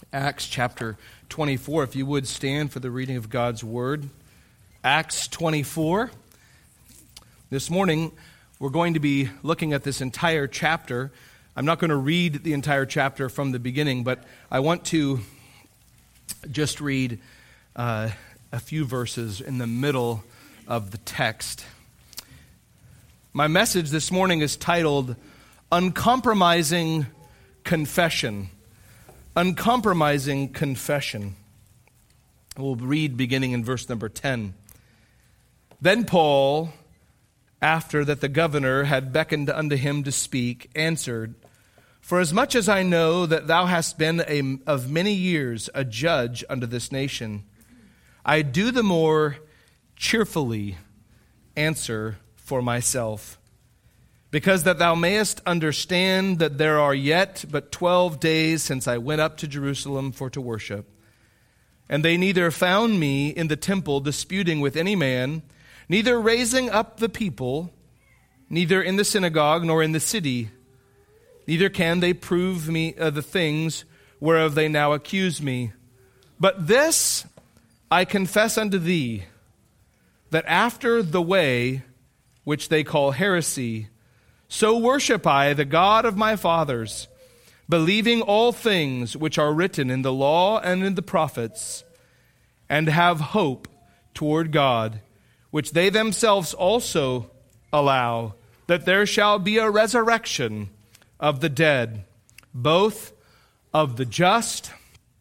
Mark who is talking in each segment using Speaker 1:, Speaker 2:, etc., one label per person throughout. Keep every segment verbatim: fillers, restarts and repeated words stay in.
Speaker 1: Acts chapter twenty-four. If you would stand for the reading of God's Word. Acts twenty-four. This morning, we're going to be looking at this entire chapter. I'm not going to read the entire chapter from the beginning, but I want to just read uh, a few verses in the middle of the text. My message this morning is titled, Uncompromising Confession. Uncompromising Confession. We'll read beginning in verse number ten. Then Paul, after that the governor had beckoned unto him to speak, answered, Forasmuch as I know that thou hast been a, of many years a judge unto this nation, I do the more cheerfully answer for myself, because that thou mayest understand that there are yet but twelve days since I went up to Jerusalem for to worship. And they neither found me in the temple disputing with any man, neither raising up the people, neither in the synagogue nor in the city. Neither can they prove me uh, the things whereof they now accuse me. But this I confess unto thee, that after the way which they call heresy, so worship I the God of my fathers, believing all things which are written in the law and in the prophets, and have hope toward God, which they themselves also allow, that there shall be a resurrection of the dead, both of the just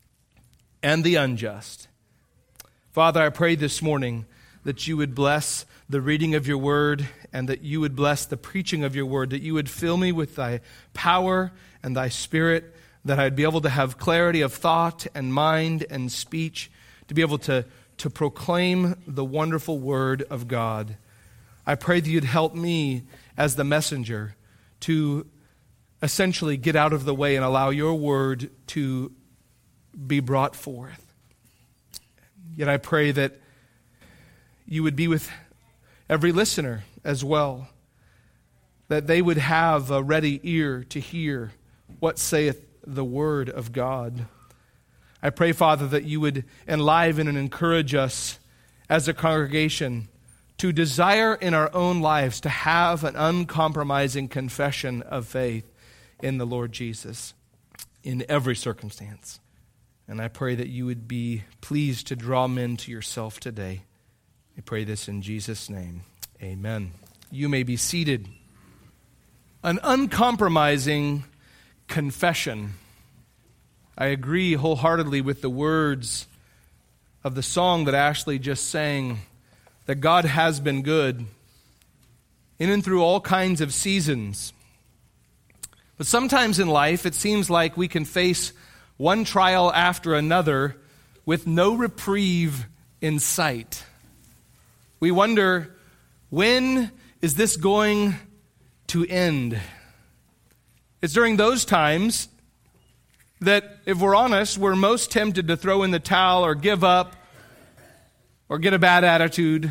Speaker 1: and the unjust. Father, I pray this morning that you would bless the reading of your word, and that you would bless the preaching of your word, that you would fill me with thy power and thy spirit, that I'd be able to have clarity of thought and mind and speech, to be able to, to proclaim the wonderful word of God. I pray that you'd help me as the messenger to essentially get out of the way and allow your word to be brought forth. Yet I pray that you would be with every listener as well, that they would have a ready ear to hear what saith the word of God. I pray, Father, that you would enliven and encourage us as a congregation to desire in our own lives to have an uncompromising confession of faith in the Lord Jesus in every circumstance. And I pray that you would be pleased to draw men to yourself today. I pray this in Jesus' name. Amen. You may be seated. An uncompromising confession. I agree wholeheartedly with the words of the song that Ashley just sang, that God has been good in and through all kinds of seasons. But sometimes in life, it seems like we can face one trial after another with no reprieve in sight. We wonder, when is this going to end? It's during those times that, if we're honest, we're most tempted to throw in the towel or give up or get a bad attitude,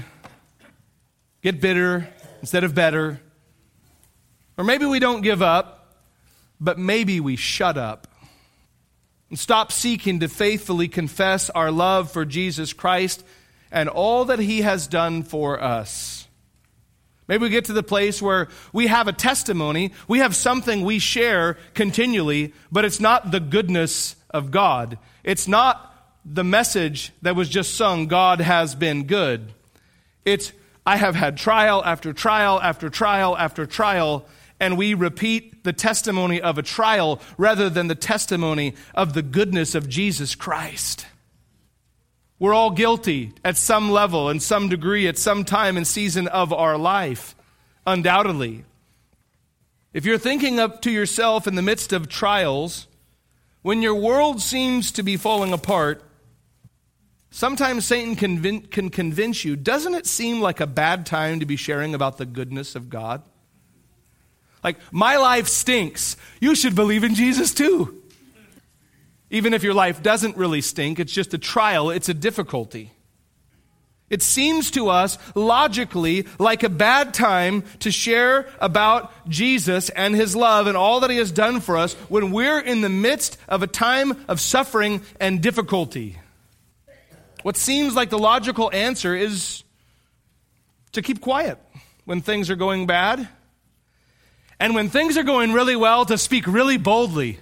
Speaker 1: get bitter instead of better. Or maybe we don't give up, but maybe we shut up and stop seeking to faithfully confess our love for Jesus Christ and all that he has done for us. Maybe we get to the place where we have a testimony, we have something we share continually, but it's not the goodness of God. It's not the message that was just sung, God has been good. It's, I have had trial after trial after trial after trial, and we repeat the testimony of a trial rather than the testimony of the goodness of Jesus Christ. We're all guilty at some level, in some degree, at some time and season of our life, undoubtedly. If you're thinking up to yourself in the midst of trials, when your world seems to be falling apart, sometimes Satan convin- can convince you, doesn't it seem like a bad time to be sharing about the goodness of God? Like, my life stinks. You should believe in Jesus too. Even if your life doesn't really stink, it's just a trial, it's a difficulty. It seems to us logically like a bad time to share about Jesus and his love and all that he has done for us when we're in the midst of a time of suffering and difficulty. What seems like the logical answer is to keep quiet when things are going bad. And when things are going really well, to speak really boldly.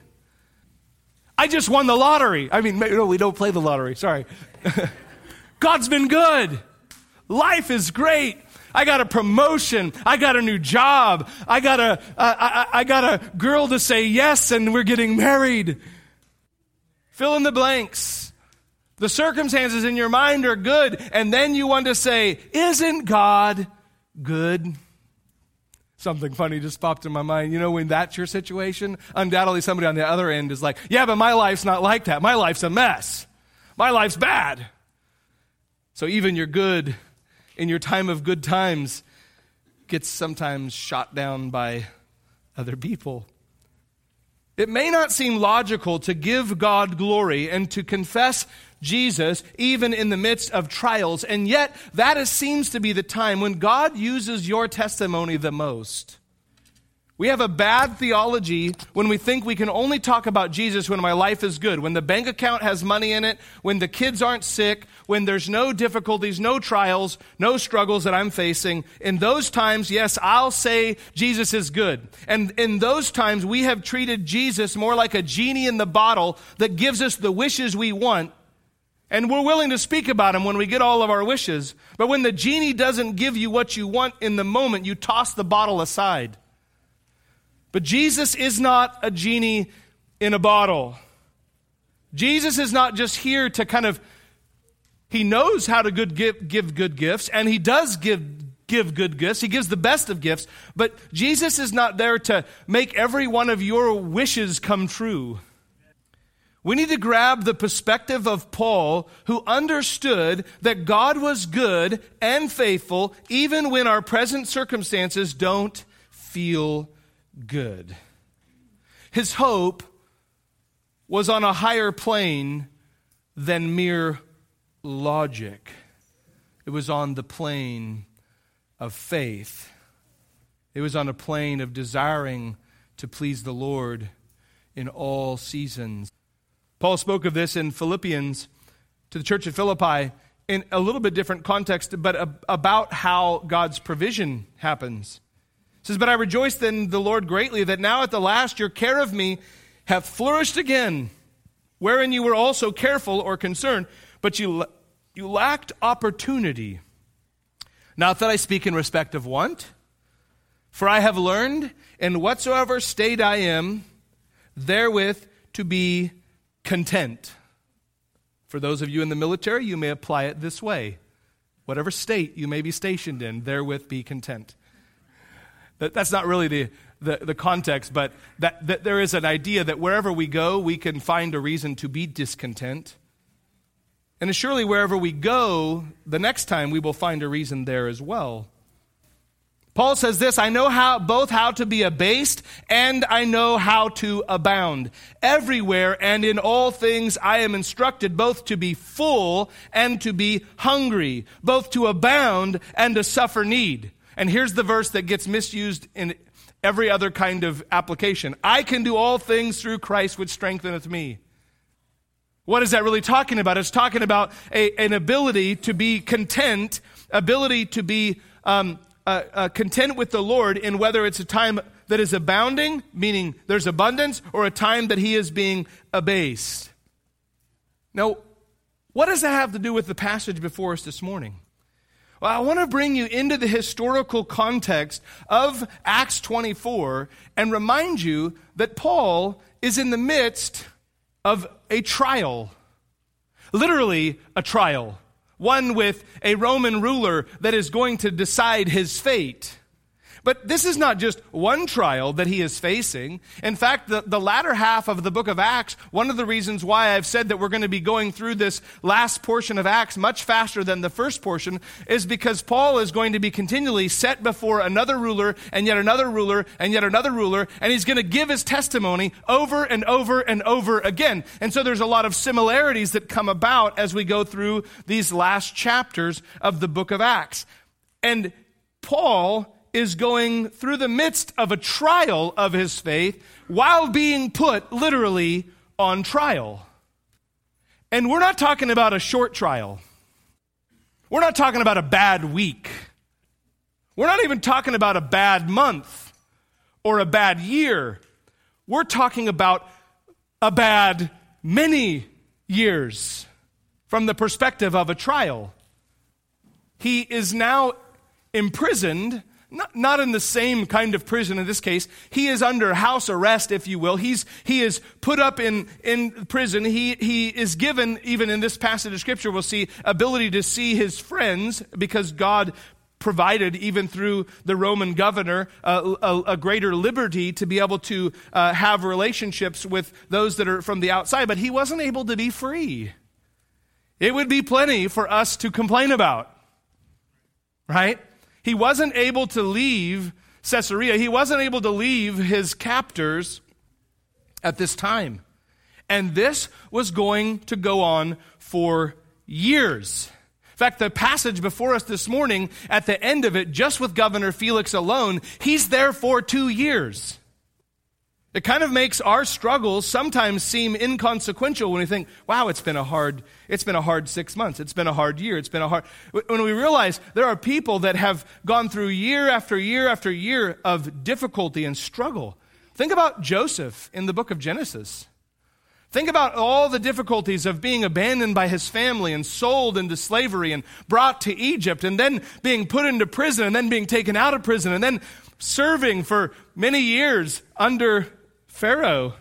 Speaker 1: I just won the lottery. I mean, no, we don't play the lottery. Sorry. God's been good. Life is great. I got a promotion. I got a new job. I got a, uh, I, I got a girl to say yes, and we're getting married. Fill in the blanks. The circumstances in your mind are good, and then you want to say, isn't God good? Something funny just popped in my mind. You know, when that's your situation, undoubtedly somebody on the other end is like, yeah, but my life's not like that. My life's a mess. My life's bad. So even your good, in your time of good times, gets sometimes shot down by other people. It may not seem logical to give God glory and to confess Jesus even in the midst of trials, and yet that is, seems to be the time when God uses your testimony the most. We have a bad theology when we think we can only talk about Jesus when my life is good, when the bank account has money in it, when the kids aren't sick, when there's no difficulties, no trials, no struggles that I'm facing. In those times, yes, I'll say Jesus is good. And in those times, we have treated Jesus more like a genie in the bottle that gives us the wishes we want. And we're willing to speak about him when we get all of our wishes. But when the genie doesn't give you what you want in the moment, you toss the bottle aside. But Jesus is not a genie in a bottle. Jesus is not just here to kind of, he knows how to good give, give good gifts, and he does give, give good gifts. He gives the best of gifts, but Jesus is not there to make every one of your wishes come true. We need to grab the perspective of Paul, who understood that God was good and faithful even when our present circumstances don't feel good. His hope was on a higher plane than mere logic. It was on the plane of faith. It was on a plane of desiring to please the Lord in all seasons. Paul spoke of this in Philippians to the church at Philippi in a little bit different context, but about how God's provision happens. It says, but I rejoice in the Lord greatly that now at the last your care of me hath flourished again, wherein you were also careful or concerned, but you, you lacked opportunity. Not that I speak in respect of want, for I have learned in whatsoever state I am, therewith to be content. For those of you in the military, you may apply it this way. Whatever state you may be stationed in, therewith be content. That, that's not really the, the, the context, but that, that there is an idea that wherever we go, we can find a reason to be discontent. And surely wherever we go, the next time we will find a reason there as well. Paul says this, I know how both how to be abased and I know how to abound. Everywhere and in all things I am instructed both to be full and to be hungry, both to abound and to suffer need. And here's the verse that gets misused in every other kind of application. I can do all things through Christ which strengtheneth me. What is that really talking about? It's talking about a, an ability to be content, ability to be um, uh, uh, content with the Lord in whether it's a time that is abounding, meaning there's abundance, or a time that he is being abased. Now, what does that have to do with the passage before us this morning? Well, I want to bring you into the historical context of Acts twenty-four and remind you that Paul is in the midst of a trial. Literally a trial. One with a Roman ruler that is going to decide his fate. But this is not just one trial that he is facing. In fact, the, the latter half of the book of Acts, one of the reasons why I've said that we're going to be going through this last portion of Acts much faster than the first portion is because Paul is going to be continually set before another ruler and yet another ruler and yet another ruler, and he's going to give his testimony over and over and over again. And so there's a lot of similarities that come about as we go through these last chapters of the book of Acts. And Paul is going through the midst of a trial of his faith while being put literally on trial. And we're not talking about a short trial. We're not talking about a bad week. We're not even talking about a bad month or a bad year. We're talking about a bad many years from the perspective of a trial. He is now imprisoned. Not, not in the same kind of prison in this case. He is under house arrest, if you will. He's he is put up in, in prison. He he is given, even in this passage of Scripture, we'll see, ability to see his friends because God provided, even through the Roman governor, uh, a, a greater liberty to be able to uh, have relationships with those that are from the outside. But he wasn't able to be free. It would be plenty for us to complain about, right? He wasn't able to leave Caesarea. He wasn't able to leave his captors at this time. And this was going to go on for years. In fact, the passage before us this morning, at the end of it, just with Governor Felix alone, he's there for two years. It kind of makes our struggles sometimes seem inconsequential when we think, wow, it's been a hard, it's been a hard six months. It's been a hard year. It's been a hard, when we realize there are people that have gone through year after year after year of difficulty and struggle. Think about Joseph in the book of Genesis. Think about all the difficulties of being abandoned by his family and sold into slavery and brought to Egypt and then being put into prison and then being taken out of prison and then serving for many years under Pharaoh.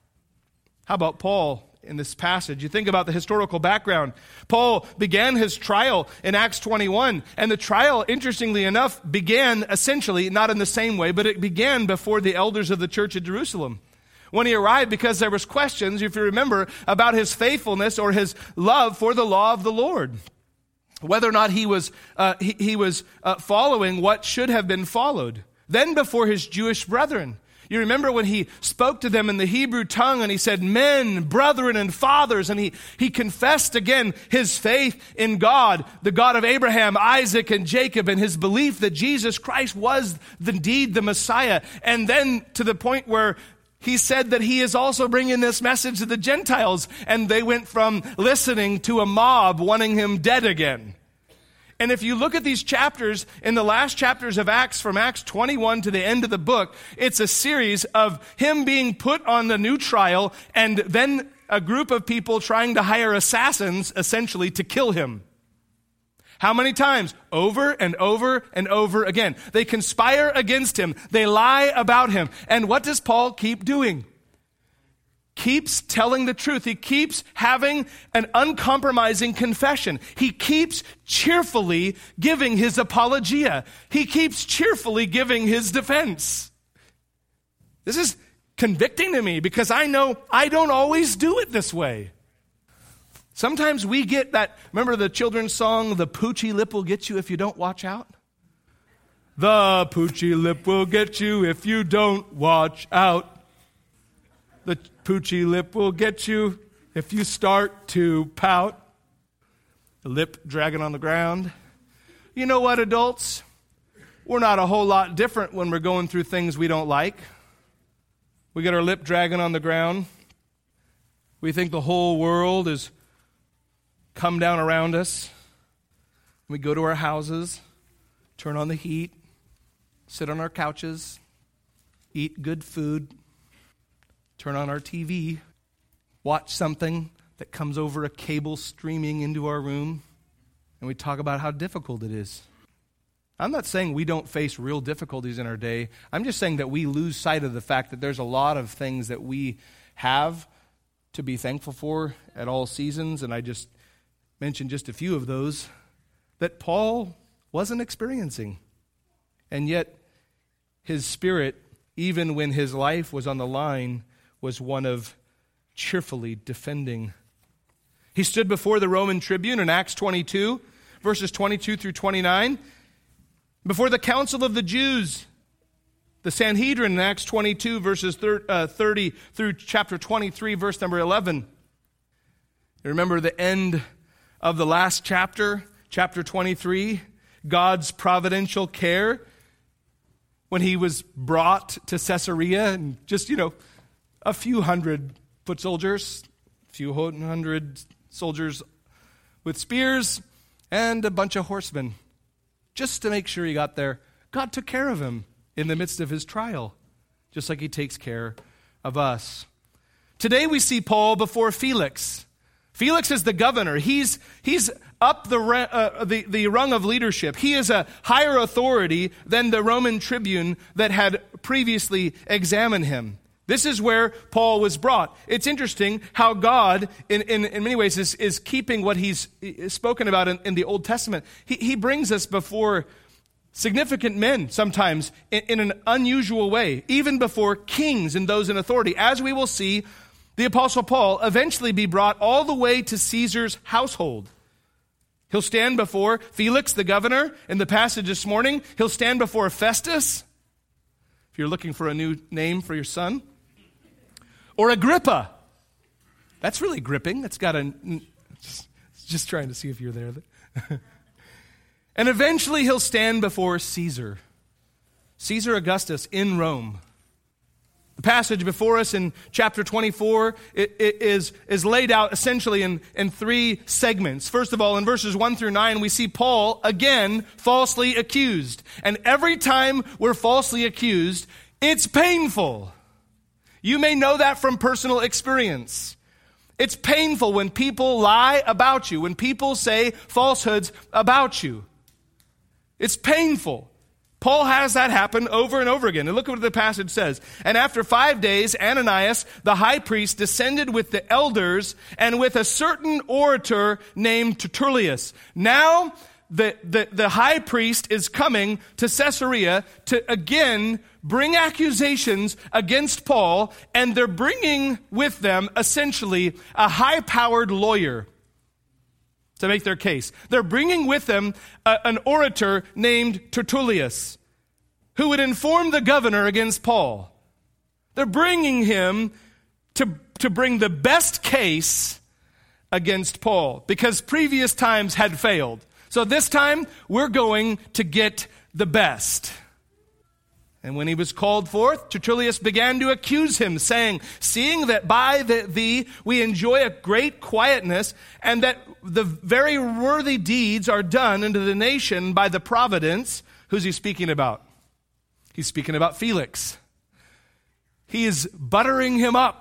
Speaker 1: How about Paul in this passage? You think about the historical background. Paul began his trial in Acts twenty-one, and the trial, interestingly enough, began essentially, not in the same way, but it began before the elders of the church at Jerusalem. When he arrived, because there was questions, if you remember, about his faithfulness or his love for the law of the Lord. Whether or not he was, uh, he, he was uh, following what should have been followed. Then before his Jewish brethren. You remember when he spoke to them in the Hebrew tongue and he said, men, brethren, and fathers, and he, he confessed again his faith in God, the God of Abraham, Isaac, and Jacob, and his belief that Jesus Christ was indeed the Messiah. And then to the point where he said that he is also bringing this message to the Gentiles, and they went from listening to a mob wanting him dead again. And if you look at these chapters, in the last chapters of Acts, from Acts twenty-one to the end of the book, it's a series of him being put on the new trial and then a group of people trying to hire assassins, essentially, to kill him. How many times? Over and over and over again. They conspire against him. They lie about him. And what does Paul keep doing? Keeps telling the truth. He keeps having an uncompromising confession. He keeps cheerfully giving his apologia. He keeps cheerfully giving his defense. This is convicting to me because I know I don't always do it this way. Sometimes we get that, remember the children's song, the poochy lip will get you if you don't watch out? The poochy lip will get you if you don't watch out. The poochy lip will get you if you start to pout. The lip dragging on the ground. You know what, adults? We're not a whole lot different when we're going through things we don't like. We get our lip dragging on the ground. We think the whole world is come down around us. We go to our houses, turn on the heat, sit on our couches, eat good food, turn on our T V, watch something that comes over a cable streaming into our room, and we talk about how difficult it is. I'm not saying we don't face real difficulties in our day. I'm just saying that we lose sight of the fact that there's a lot of things that we have to be thankful for at all seasons, and I just mentioned just a few of those that Paul wasn't experiencing. And yet, his spirit, even when his life was on the line, was one of cheerfully defending. He stood before the Roman tribune in Acts twenty-two, verses twenty-two through twenty-nine, before the council of the Jews, the Sanhedrin in Acts twenty-two, verses thirty through chapter twenty-three, verse number eleven. You remember the end of the last chapter, chapter twenty-three, God's providential care when he was brought to Caesarea, and just, you know, a few hundred foot soldiers, a few hundred soldiers with spears, and a bunch of horsemen, just to make sure he got there. God took care of him in the midst of his trial, just like he takes care of us. Today we see Paul before Felix. Felix is the governor. He's he's up the, uh, the, the rung of leadership. He is a higher authority than the Roman tribune that had previously examined him. This is where Paul was brought. It's interesting how God, in, in, in many ways, is, is keeping what he's spoken about in, in the Old Testament. He, he brings us before significant men sometimes in, in an unusual way, even before kings and those in authority. As we will see, the Apostle Paul eventually be brought all the way to Caesar's household. He'll stand before Felix, the governor, in the passage this morning. He'll stand before Festus, if you're looking for a new name for your son. Or Agrippa. That's really gripping. That's got a... Just, just trying to see if you're there. And eventually he'll stand before Caesar. Caesar Augustus in Rome. The passage before us in chapter twenty-four it, it is, is laid out essentially in, in three segments. First of all, in verses one through nine, we see Paul, again, falsely accused. And every time we're falsely accused, it's painful. You may know that from personal experience. It's painful when people lie about you, when people say falsehoods about you. It's painful. Paul has that happen over and over again. And look at what the passage says. And after five days, Ananias, the high priest, descended with the elders and with a certain orator named Tertullus. Now, the, the, the high priest is coming to Caesarea to again bring accusations against Paul, and they're bringing with them essentially a high-powered lawyer to make their case. They're bringing with them a, an orator named Tertullus, who would inform the governor against Paul. They're bringing him to, to bring the best case against Paul, because previous times had failed. So this time, we're going to get the best. And when he was called forth, Tertullus began to accuse him, saying, seeing that by the, thee we enjoy a great quietness, and that the very worthy deeds are done unto the nation by the providence. Who's he speaking about? He's speaking about Felix. He is buttering him up.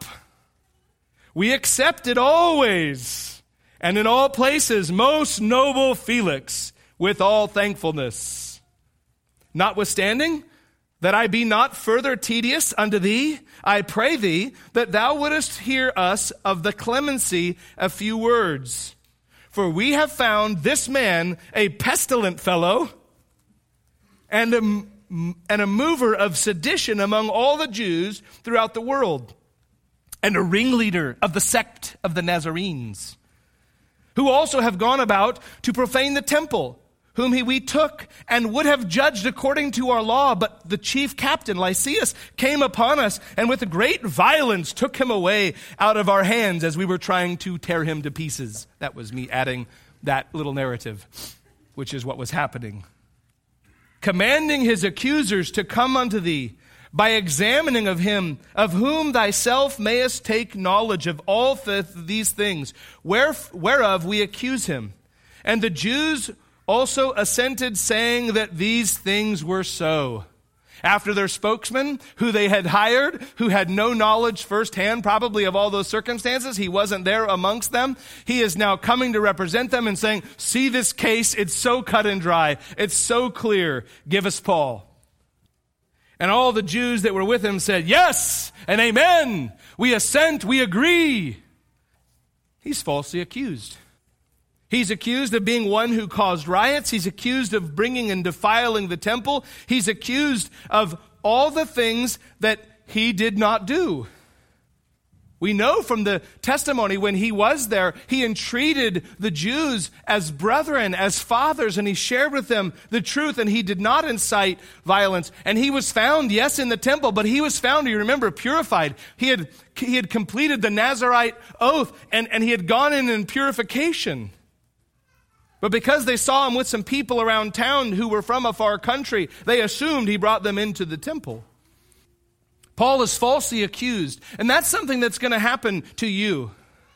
Speaker 1: We accept it always, and in all places, most noble Felix, with all thankfulness. Notwithstanding, that I be not further tedious unto thee, I pray thee that thou wouldest hear us of the clemency a few words. For we have found this man a pestilent fellow, and a, and a mover of sedition among all the Jews throughout the world, and a ringleader of the sect of the Nazarenes, who also have gone about to profane the temple, whom he, we took and would have judged according to our law. But the chief captain, Lysias, came upon us and with great violence took him away out of our hands as we were trying to tear him to pieces. That was me adding that little narrative, which is what was happening. Commanding his accusers to come unto thee by examining of him, of whom thyself mayest take knowledge of all th- these things, wheref- whereof we accuse him. And the Jews also assented, saying that these things were so. After their spokesman, who they had hired, who had no knowledge firsthand probably of all those circumstances, he wasn't there amongst them, he is now coming to represent them and saying, see this case, it's so cut and dry, it's so clear, give us Paul. And all the Jews that were with him said, yes, and amen, we assent, we agree. He's falsely accused. He's accused of being one who caused riots. He's accused of bringing and defiling the temple. He's accused of all the things that he did not do. We know from the testimony when he was there, he entreated the Jews as brethren, as fathers, and he shared with them the truth, and he did not incite violence. And he was found, yes, in the temple, but he was found, you remember, purified. He had, he had completed the Nazirite oath, and, and he had gone in in purification. But because they saw him with some people around town who were from a far country, they assumed he brought them into the temple. Paul is falsely accused, and that's something that's going to happen to you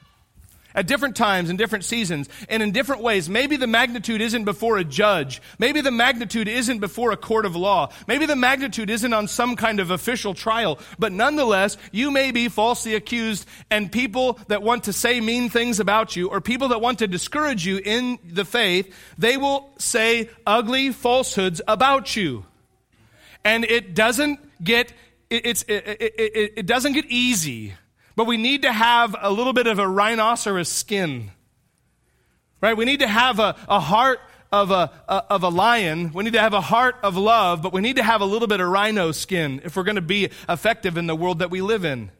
Speaker 1: at different times, in different seasons, and in different ways. Maybe the magnitude isn't before a judge. Maybe the magnitude isn't before a court of law. Maybe the magnitude isn't on some kind of official trial. But nonetheless, you may be falsely accused, and people that want to say mean things about you, or people that want to discourage you in the faith, they will say ugly falsehoods about you. And it doesn't get It's, it, it, it, it doesn't get easy, but we need to have a little bit of a rhinoceros skin, right? We need to have a, a heart of a, a of a lion. We need to have a heart of love, but we need to have a little bit of rhino skin if we're going to be effective in the world that we live in.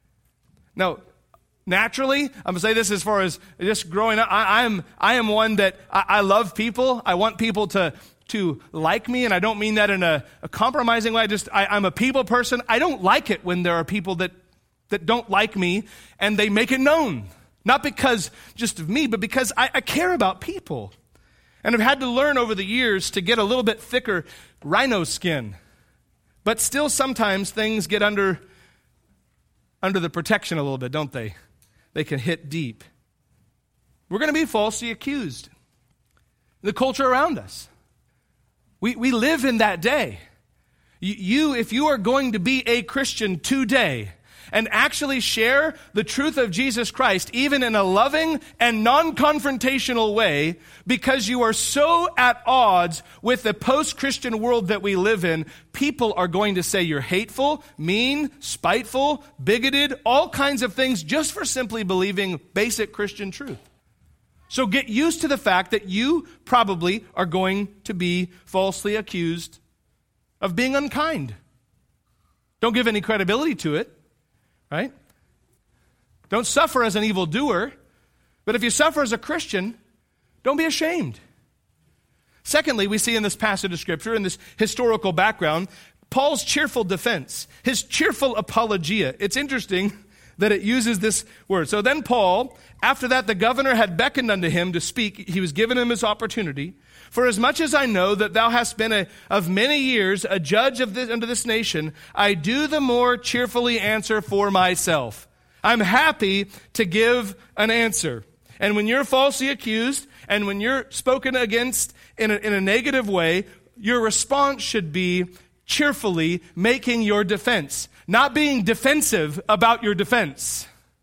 Speaker 1: Now, naturally, I'm going to say this as far as just growing up, I, I'm I am one that I, I love people. I want people to to like me, and I don't mean that in a, a compromising way. I just, I, I'm a people person. I don't like it when there are people that, that don't like me, and they make it known. Not because just of me, but because I, I care about people. And I've had to learn over the years to get a little bit thicker rhino skin. But still sometimes things get under, under the protection a little bit, don't they? They can hit deep. We're going to be falsely accused. The culture around us. We we live in that day. You, you, if you are going to be a Christian today and actually share the truth of Jesus Christ, even in a loving and non-confrontational way, because you are so at odds with the post-Christian world that we live in, people are going to say you're hateful, mean, spiteful, bigoted, all kinds of things just for simply believing basic Christian truth. So get used to the fact that you probably are going to be falsely accused of being unkind. Don't give any credibility to it, right? Don't suffer as an evildoer, but if you suffer as a Christian, don't be ashamed. Secondly, we see in this passage of Scripture, in this historical background, Paul's cheerful defense, his cheerful apologia. It's interesting that it uses this word. So then Paul, after that the governor had beckoned unto him to speak, he was given him his opportunity. For as much as I know that thou hast been a, of many years a judge of this, unto this nation, I do the more cheerfully answer for myself. I'm happy to give an answer. And when you're falsely accused, and when you're spoken against in a, in a negative way, your response should be cheerfully making your defense. Not being defensive about your defense.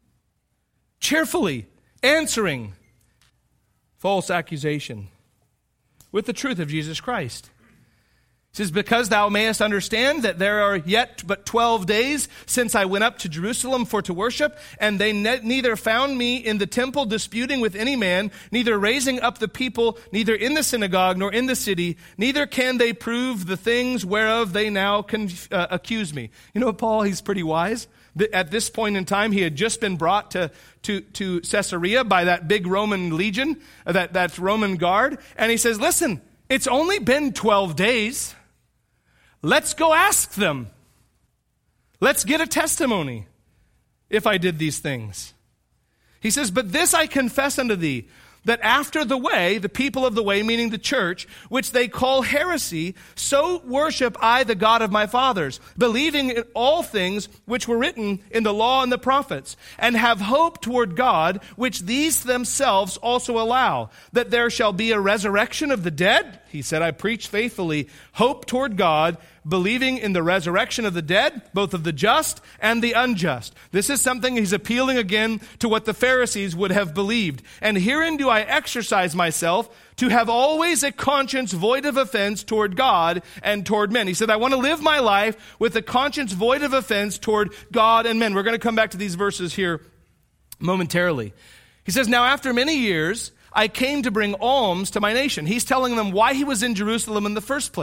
Speaker 1: Cheerfully answering false accusation with the truth of Jesus Christ. It says, because thou mayest understand that there are yet but twelve days since I went up to Jerusalem for to worship, and they ne- neither found me in the temple disputing with any man, neither raising up the people, neither in the synagogue nor in the city, neither can they prove the things whereof they now con- uh, accuse me. You know, Paul, he's pretty wise. At this point in time, he had just been brought to, to, to Caesarea by that big Roman legion, uh, that, that Roman guard, and he says, listen, it's only been twelve days. Let's go ask them. Let's get a testimony if I did these things. He says, but this I confess unto thee, that after the way, the people of the way, meaning the church, which they call heresy, so worship I the God of my fathers, believing in all things which were written in the law and the prophets, and have hope toward God, which these themselves also allow, that there shall be a resurrection of the dead. He said, I preach faithfully, hope toward God, believing in the resurrection of the dead, both of the just and the unjust. This is something he's appealing again to what the Pharisees would have believed. And herein do I exercise myself to have always a conscience void of offense toward God and toward men. He said, I want to live my life with a conscience void of offense toward God and men. We're going to come back to these verses here momentarily. He says, now after many years, I came to bring alms to my nation. He's telling them why he was in Jerusalem in the first place.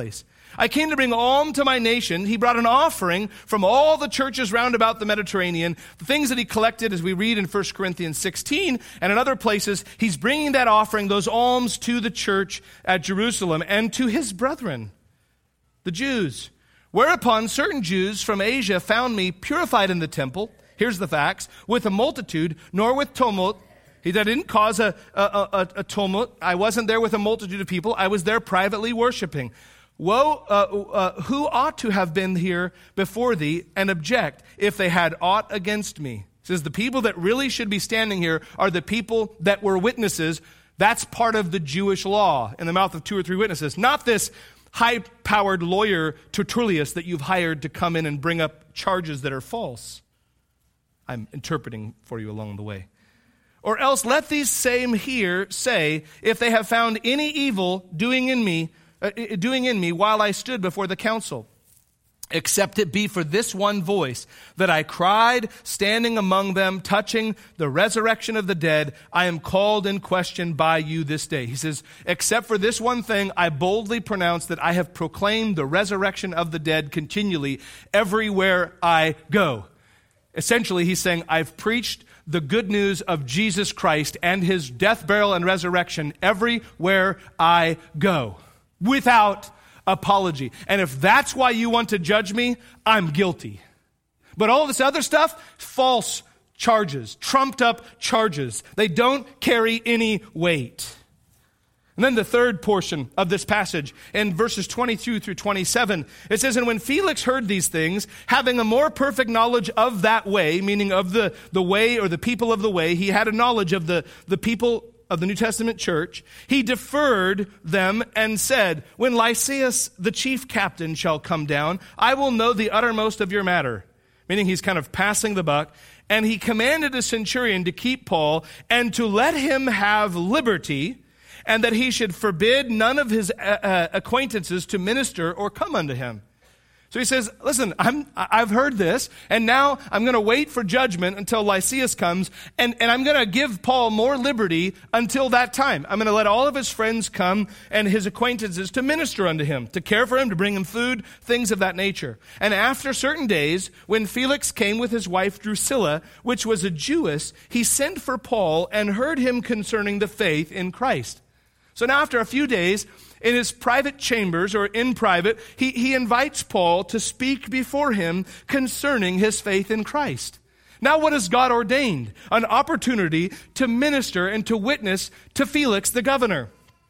Speaker 1: I came to bring alms to my nation. He brought an offering from all the churches round about the Mediterranean, the things that he collected as we read in First Corinthians sixteen and in other places. He's bringing that offering, those alms, to the church at Jerusalem and to his brethren, the Jews. Whereupon certain Jews from Asia found me purified in the temple. Here's the facts. With a multitude, nor with tumult. He didn't cause a, a, a, a tumult. I wasn't there with a multitude of people. I was there privately worshiping. Woe, uh, uh, who ought to have been here before thee and object if they had aught against me? It says the people that really should be standing here are the people that were witnesses. That's part of the Jewish law in the mouth of two or three witnesses. Not this high-powered lawyer Tertullius that you've hired to come in and bring up charges that are false. I'm interpreting for you along the way. Or else let these same here say, if they have found any evil doing in me, uh, doing in me while I stood before the council, except it be for this one voice, that I cried, standing among them, touching the resurrection of the dead, I am called in question by you this day. He says, except for this one thing, I boldly pronounce that I have proclaimed the resurrection of the dead continually everywhere I go. Essentially, he's saying, I've preached the good news of Jesus Christ and his death, burial, and resurrection everywhere I go, without apology. And if that's why you want to judge me, I'm guilty. But all this other stuff, false charges, trumped up charges. They don't carry any weight. And then the third portion of this passage, in verses twenty-two through twenty-seven, it says, and when Felix heard these things, having a more perfect knowledge of that way, meaning of the, the way or the people of the way, he had a knowledge of the, the people of the New Testament church, he deferred them and said, when Lysias the chief captain shall come down, I will know the uttermost of your matter. Meaning he's kind of passing the buck. And he commanded a centurion to keep Paul and to let him have liberty, and that he should forbid none of his uh, acquaintances to minister or come unto him. So he says, listen, I'm, I've heard this, and now I'm going to wait for judgment until Lysias comes, and, and I'm going to give Paul more liberty until that time. I'm going to let all of his friends come and his acquaintances to minister unto him, to care for him, to bring him food, things of that nature. And after certain days, when Felix came with his wife Drusilla, which was a Jewess, he sent for Paul and heard him concerning the faith in Christ. So now after a few days, in his private chambers, or in private, he, he invites Paul to speak before him concerning his faith in Christ. Now what has God ordained? An opportunity to minister and to witness to Felix the governor.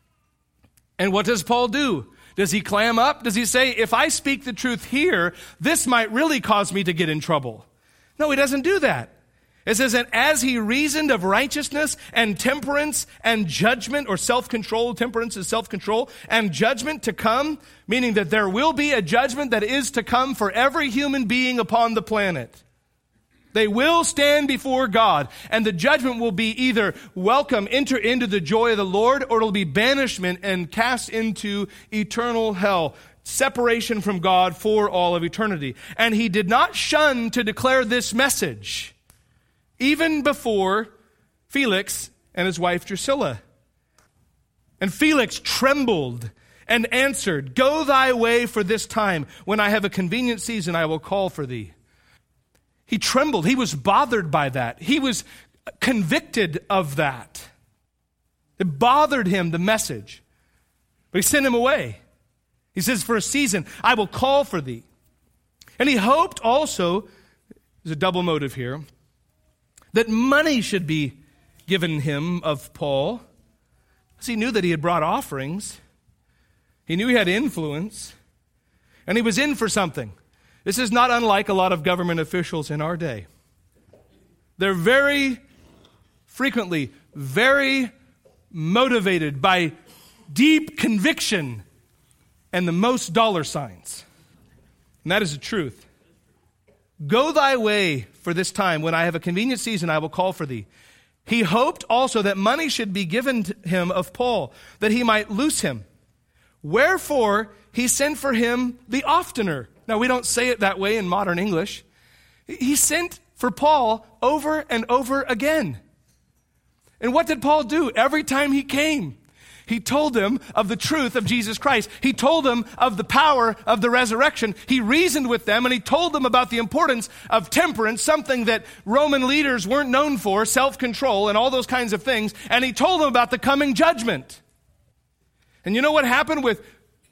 Speaker 1: And what does Paul do? Does he clam up? Does he say, if I speak the truth here, this might really cause me to get in trouble? No, he doesn't do that. It says, and as he reasoned of righteousness and temperance and judgment, or self-control, temperance is self-control, and judgment to come, meaning that there will be a judgment that is to come for every human being upon the planet. They will stand before God, and the judgment will be either welcome, enter into the joy of the Lord, or it'll be banishment and cast into eternal hell. Separation from God for all of eternity. And he did not shun to declare this message, even before Felix and his wife Drusilla. And Felix trembled and answered, go thy way for this time. When I have a convenient season, I will call for thee. He trembled. He was bothered by that. He was convicted of that. It bothered him, the message. But he sent him away. He says, for a season, I will call for thee. And he hoped also, there's a double motive here, that money should be given him of Paul, because he knew that he had brought offerings. He knew he had influence, and he was in for something. This is not unlike a lot of government officials in our day. They're very frequently very motivated by deep conviction and the most dollar signs. And that is the truth. Go thy way for this time. When I have a convenient season, I will call for thee. He hoped also that money should be given to him of Paul, that he might loose him. Wherefore, he sent for him the oftener. Now, we don't say it that way in modern English. He sent for Paul over and over again. And what did Paul do every time he came? He told them of the truth of Jesus Christ. He told them of the power of the resurrection. He reasoned with them, and he told them about the importance of temperance, something that Roman leaders weren't known for, self-control and all those kinds of things. And he told them about the coming judgment. And you know what happened with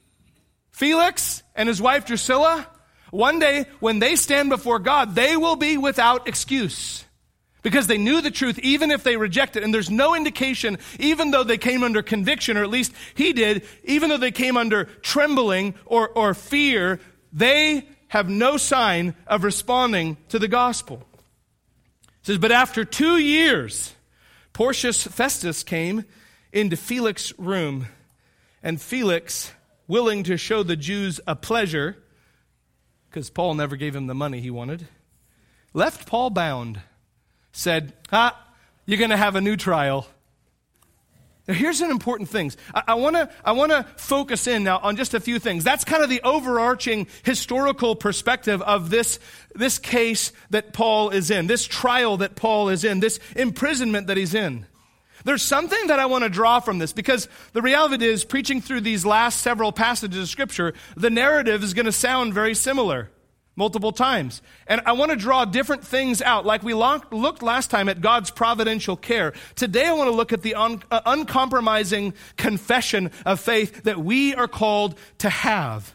Speaker 1: Felix and his wife Drusilla? One day, when they stand before God, they will be without excuse. Because they knew the truth, even if they reject it. And there's no indication, even though they came under conviction, or at least he did, even though they came under trembling or, or fear, they have no sign of responding to the gospel. It says, but after two years, Porcius Festus came into Felix's room, and Felix, willing to show the Jews a pleasure, because Paul never gave him the money he wanted, left Paul bound. Said, ah, you're going to have a new trial. Now, here's an important thing. I want to I want to focus in now on just a few things. That's kind of the overarching historical perspective of this, this case that Paul is in, this trial that Paul is in, this imprisonment that he's in. There's something that I want to draw from this, because the reality is, preaching through these last several passages of Scripture, the narrative is going to sound very similar multiple times. And I want to draw different things out. Like we looked last time at God's providential care. Today I want to look at the un- uh, uncompromising confession of faith that we are called to have.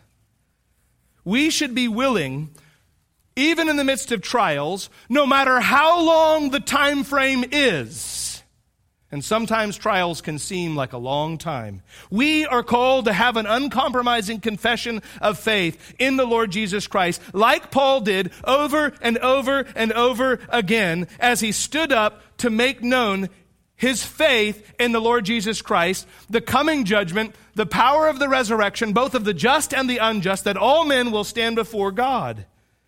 Speaker 1: We should be willing, even in the midst of trials, no matter how long the time frame is. And sometimes trials can seem like a long time. We are called to have an uncompromising confession of faith in the Lord Jesus Christ, like Paul did over and over and over again as he stood up to make known his faith in the Lord Jesus Christ, the coming judgment, the power of the resurrection, both of the just and the unjust, that all men will stand before God.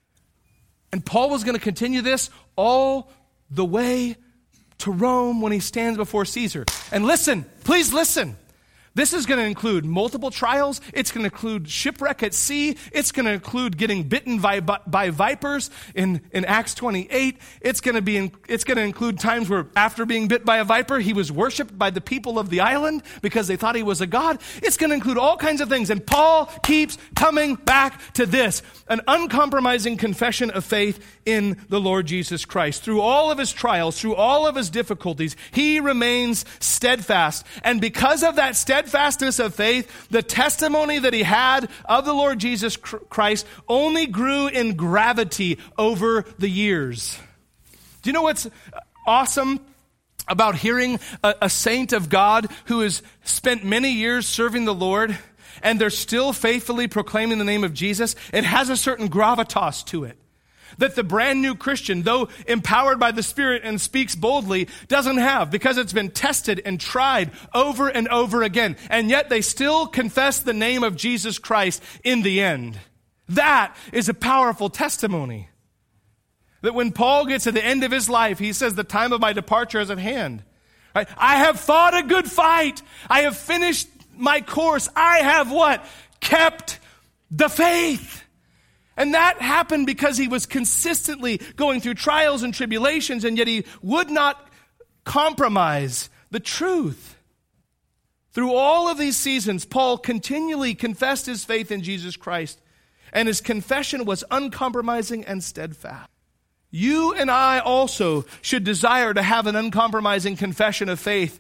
Speaker 1: And Paul was going to continue this all the way to Rome when he stands before Caesar. And listen, please listen. This is going to include multiple trials. It's going to include shipwreck at sea. It's going to include getting bitten by, by vipers in, in Acts twenty-eight. It's going to be in, it's going to include times where after being bit by a viper, he was worshipped by the people of the island because they thought he was a god. It's going to include all kinds of things. And Paul keeps coming back to this, an uncompromising confession of faith in the Lord Jesus Christ. Through all of his trials, through all of his difficulties, he remains steadfast. And because of that steadfastness, steadfastness of faith, the testimony that he had of the Lord Jesus Christ only grew in gravity over the years. Do you know what's awesome about hearing a, a saint of God who has spent many years serving the Lord, and they're still faithfully proclaiming the name of Jesus? It has a certain gravitas to it. That the brand new Christian, though empowered by the Spirit and speaks boldly, doesn't have, because it's been tested and tried over and over again. And yet they still confess the name of Jesus Christ in the end. That is a powerful testimony. That when Paul gets to the end of his life, he says, the time of my departure is at hand. Right? I have fought a good fight. I have finished my course. I have what? Kept the faith. And that happened because he was consistently going through trials and tribulations, and yet he would not compromise the truth. Through all of these seasons, Paul continually confessed his faith in Jesus Christ, and his confession was uncompromising and steadfast. You and I also should desire to have an uncompromising confession of faith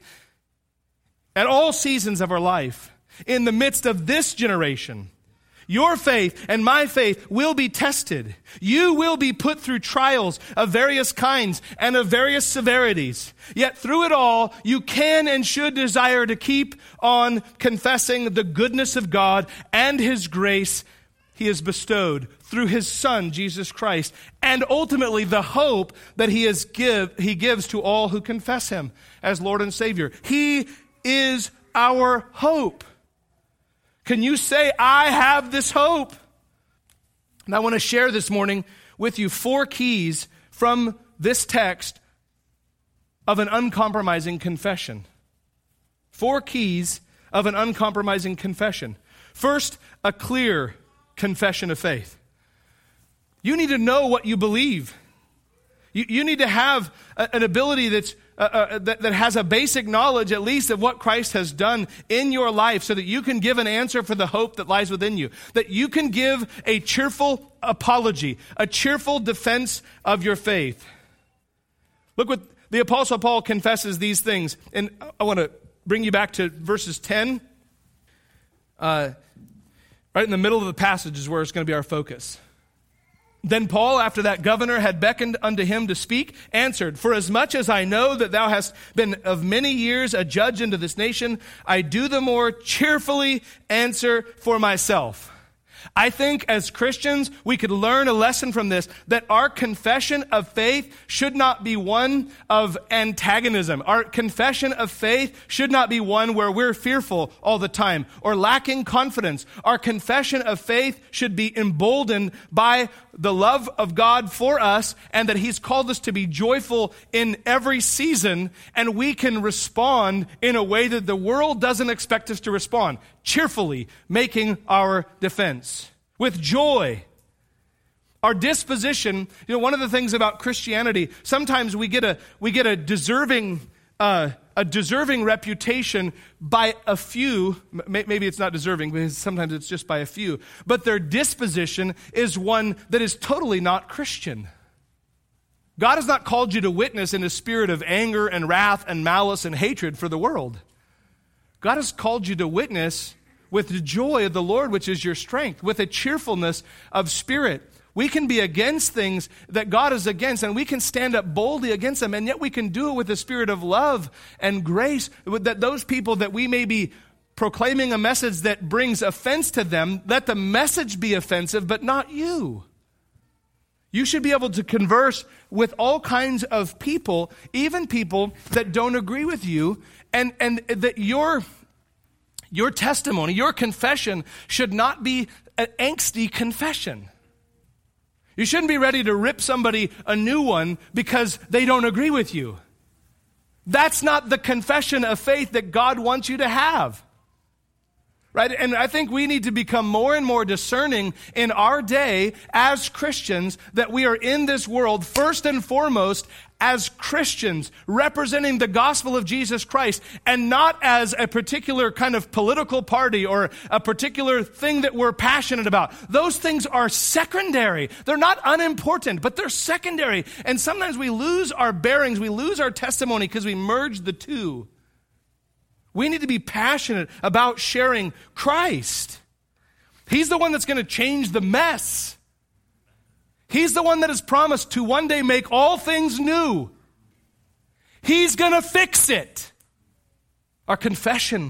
Speaker 1: at all seasons of our life, in the midst of this generation. Your faith and my faith will be tested. You will be put through trials of various kinds and of various severities. Yet through it all, you can and should desire to keep on confessing the goodness of God and His grace He has bestowed through His Son, Jesus Christ, and ultimately the hope that He has give, He gives to all who confess Him as Lord and Savior. He is our hope. Can you say, I have this hope? And I want to share this morning with you four keys from this text of an uncompromising confession. Four keys of an uncompromising confession. First, a clear confession of faith. You need to know what you believe. You, you need to have a, an ability that's uh, uh, that, that has a basic knowledge at least of what Christ has done in your life so that you can give an answer for the hope that lies within you. That you can give a cheerful apology, a cheerful defense of your faith. Look what the Apostle Paul confesses these things. And I want to bring you back to verses ten. Uh, right in the middle of the passage is where it's going to be our focus. Then Paul, after that governor had beckoned unto him to speak, answered, For as much as I know that thou hast been of many years a judge unto this nation, I do the more cheerfully answer for myself. I think as Christians, we could learn a lesson from this, that our confession of faith should not be one of antagonism. Our confession of faith should not be one where we're fearful all the time or lacking confidence. Our confession of faith should be emboldened by the love of God for us and that He's called us to be joyful in every season, and we can respond in a way that the world doesn't expect us to respond, cheerfully making our defense with joy. Our disposition, you know, one of the things about Christianity, sometimes we get a we get a deserving uh, a deserving reputation by a few. Maybe it's not deserving, because sometimes it's just by a few. But their disposition is one that is totally not Christian. God has not called you to witness in a spirit of anger and wrath and malice and hatred for the world. God has called you to witness with the joy of the Lord, which is your strength, with a cheerfulness of spirit. We can be against things that God is against, and we can stand up boldly against them, and yet we can do it with a spirit of love and grace, that those people that we may be proclaiming a message that brings offense to them, let the message be offensive, but not you. You should be able to converse with all kinds of people, even people that don't agree with you, and, and that your, your testimony, your confession should not be an angsty confession. You shouldn't be ready to rip somebody a new one because they don't agree with you. That's not the confession of faith that God wants you to have. Right? And I think we need to become more and more discerning in our day as Christians that we are in this world first and foremost as Christians representing the gospel of Jesus Christ, and not as a particular kind of political party or a particular thing that we're passionate about. Those things are secondary. They're not unimportant, but they're secondary. And sometimes we lose our bearings, we lose our testimony because we merge the two. We need to be passionate about sharing Christ. He's the one that's going to change the mess. He's the one that has promised to one day make all things new. He's going to fix it. Our confession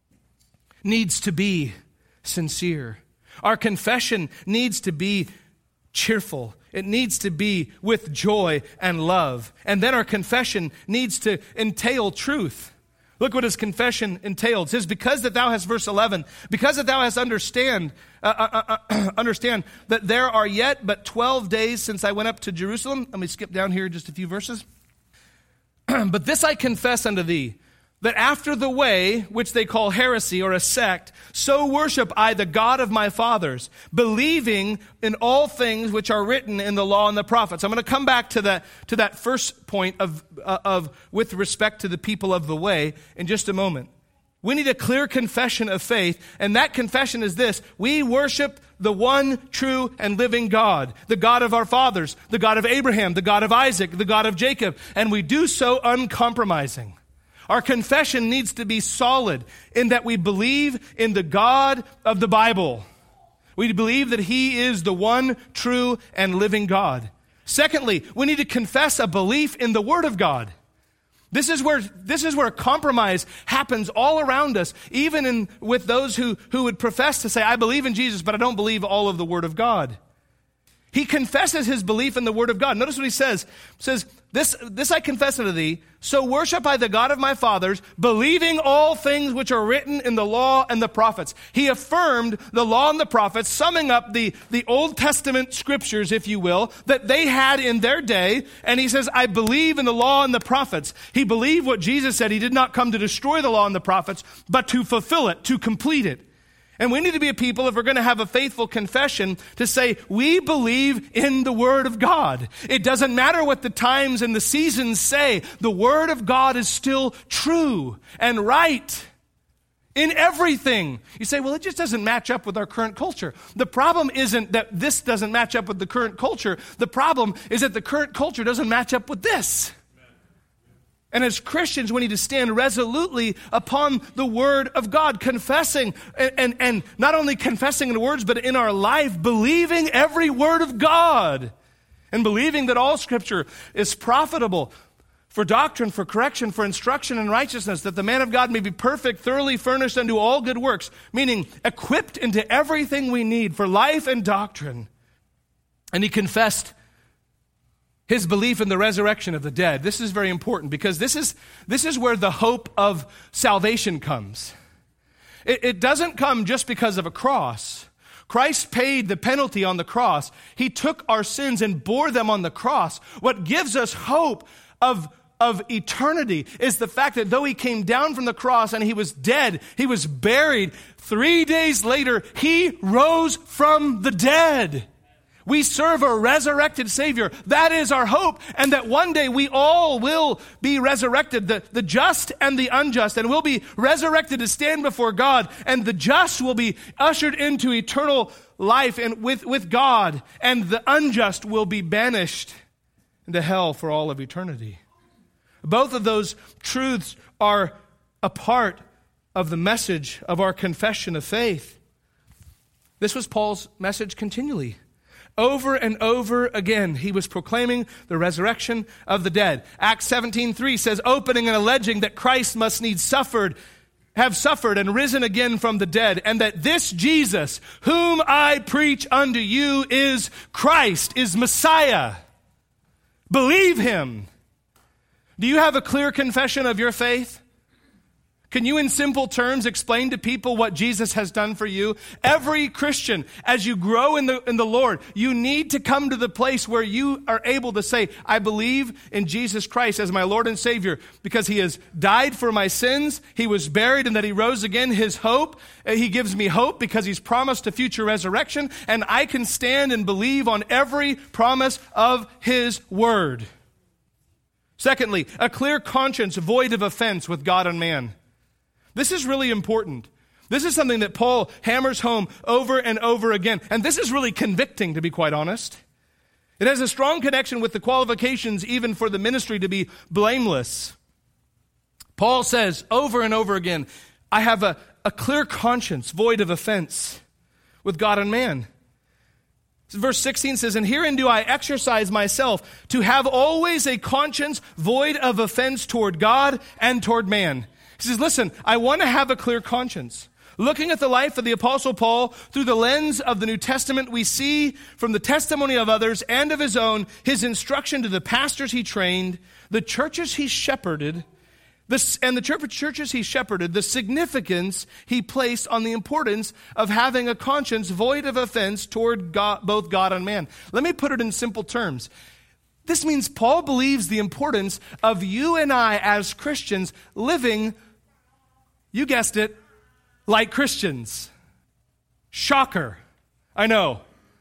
Speaker 1: needs to be sincere. Our confession needs to be cheerful. It needs to be with joy and love. And then our confession needs to entail truth. Look what his confession entailed. It says, because that thou hast, verse eleven, because that thou hast understand, uh, uh, uh, understand that there are yet but twelve days since I went up to Jerusalem. Let me skip down here just a few verses. But this I confess unto thee, that after the way, which they call heresy or a sect, so worship I the God of my fathers, believing in all things which are written in the law and the prophets. I'm going to come back to that, to that first point of, uh, of with respect to the people of the way in just a moment. We need a clear confession of faith, and that confession is this: we worship the one true and living God, the God of our fathers, the God of Abraham, the God of Isaac, the God of Jacob, and we do so uncompromising. Our confession needs to be solid in that we believe in the God of the Bible. We believe that He is the one true and living God. Secondly, we need to confess a belief in the Word of God. This is where, this is where compromise happens all around us, even in, with those who, who would profess to say, I believe in Jesus, but I don't believe all of the Word of God. He confesses his belief in the Word of God. Notice what he says. He says, this, this I confess unto thee, so worship I the God of my fathers, believing all things which are written in the law and the prophets. He affirmed the law and the prophets, summing up the, the Old Testament scriptures, if you will, that they had in their day. And he says, I believe in the law and the prophets. He believed what Jesus said. He did not come to destroy the law and the prophets, but to fulfill it, to complete it. And we need to be a people, if we're going to have a faithful confession, to say, we believe in the Word of God. It doesn't matter what the times and the seasons say. The Word of God is still true and right in everything. You say, well, it just doesn't match up with our current culture. The problem isn't that this doesn't match up with the current culture. The problem is that the current culture doesn't match up with this. And as Christians, we need to stand resolutely upon the Word of God, confessing, and, and, and not only confessing in words, but in our life, believing every word of God, and believing that all Scripture is profitable for doctrine, for correction, for instruction in righteousness, that the man of God may be perfect, thoroughly furnished unto all good works, meaning equipped into everything we need for life and doctrine. And he confessed his belief in the resurrection of the dead. This is very important because this is, this is where the hope of salvation comes. It, it doesn't come just because of a cross. Christ paid the penalty on the cross. He took our sins and bore them on the cross. What gives us hope of, of eternity is the fact that though he came down from the cross and he was dead, he was buried, three days later, he rose from the dead. We serve a resurrected Savior. That is our hope. And that one day we all will be resurrected, the, the just and the unjust, and we'll be resurrected to stand before God. And the just will be ushered into eternal life and with, with God. And the unjust will be banished into hell for all of eternity. Both of those truths are a part of the message of our confession of faith. This was Paul's message continually. Over and over again, he was proclaiming the resurrection of the dead. Acts seventeen three says, opening and alleging that Christ must needs suffered, have suffered and risen again from the dead, and that this Jesus, whom I preach unto you, is Christ, is Messiah. Believe him. Do you have a clear confession of your faith? Can you in simple terms explain to people what Jesus has done for you? Every Christian, as you grow in the, in the Lord, you need to come to the place where you are able to say, I believe in Jesus Christ as my Lord and Savior because he has died for my sins, he was buried, and that he rose again. His hope, he gives me hope because he's promised a future resurrection, and I can stand and believe on every promise of his word. Secondly, a clear conscience void of offense with God and man. This is really important. This is something that Paul hammers home over and over again. And this is really convicting, to be quite honest. It has a strong connection with the qualifications even for the ministry to be blameless. Paul says over and over again, I have a, a clear conscience void of offense with God and man. Verse sixteen says, and herein do I exercise myself to have always a conscience void of offense toward God and toward man. He says, listen, I want to have a clear conscience. Looking at the life of the Apostle Paul through the lens of the New Testament, we see from the testimony of others and of his own, his instruction to the pastors he trained, the churches he shepherded, this, and the churches he shepherded, the significance he placed on the importance of having a conscience void of offense toward God, both God and man. Let me put it in simple terms. This means Paul believes the importance of you and I as Christians living, you guessed it, like Christians. Shocker. I know.